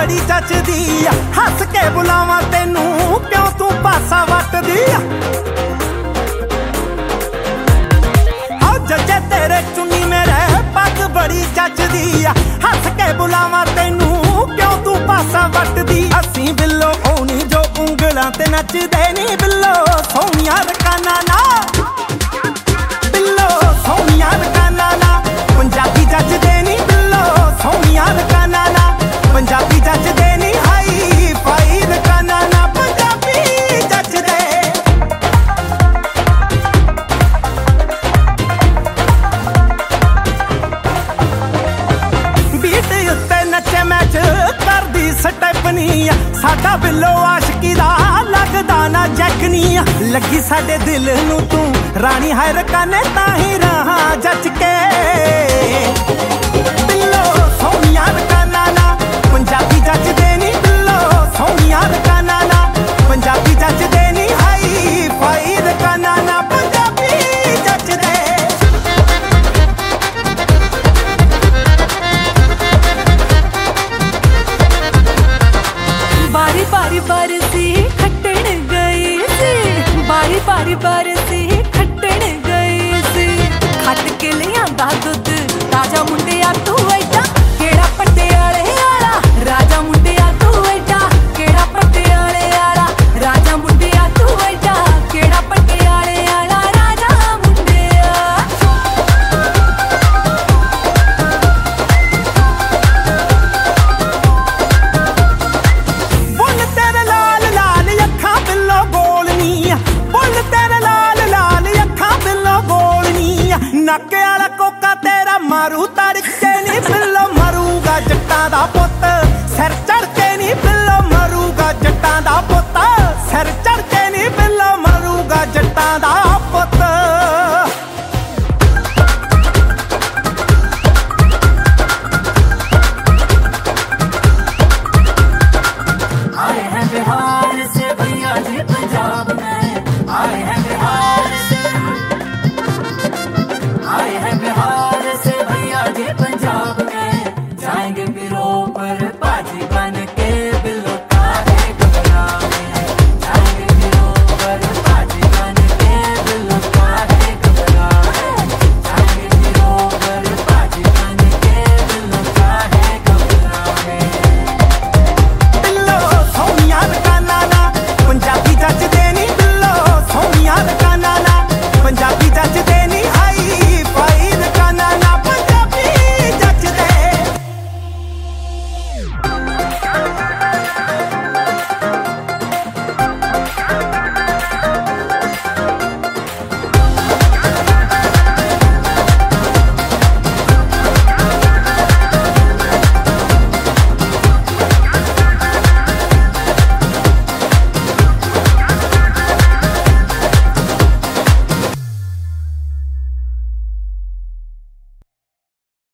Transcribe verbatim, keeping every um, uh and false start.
बड़ी जचदी आ, हस के बुलावा तेनू क्यों तू पासा वटदी आ। जजे तेरे चुन्नी मेरे पग बड़ी जचदी आ, हस के बुलावा तेनू क्यों तू पासा वटदी। असी बिल्लो ओनी जो उंगलां ते नचदे नी बिल्लो सोनिया रकाना ना, बिल्लो सोनिया रकाना ना। पंजाबी जचदे नी बिल्लो सोनिया रकाना ना, पंजाबी जचदे नी हाई फाई रकाना ना, पंजाबी जचदे। बीट उत्ते नचे मैच करदी स्टेपनी आ, साडा बिल्लो आशिकी दा लगदा ना जैकनी आ। लगी साडे दिल नू तू रानी है रकाने ताही रहा जच के। बिल्लो सोनिया रकाना ना, पंजाबी जचदे नी बिल्लो सोनिया रकाना ना, पंजाबी जचदे नी हाई फाई रकाना ना, पंजाबी जचदे। बारी बारी बरसी खट्टण गई सी, बारी बारी बरसी खट्टण गई सी। खट के लियांदा दुध ताजा मुंडिया तू ऐडा, केड़ा पटियाले आला राजा मुंडिया तू ऐडा, केड़ा पटियाले आला राजा मुंडिया तू ऐडा, केड़ा पटियाले आला राजा मुंडिया। बुल तेरे लाल लाल अखां बिल्लो बोलनी आ, बुल तेरे लाल लाल अखां बिल्लो बोलनी आ। नक्के आला कोका तेरा मारू तड़के नी बिल्लो मरूगा जट्टां दा पुत्त, सिर चढ़ के नी बिल्लो मरूगा जट्टां दा पुत्त।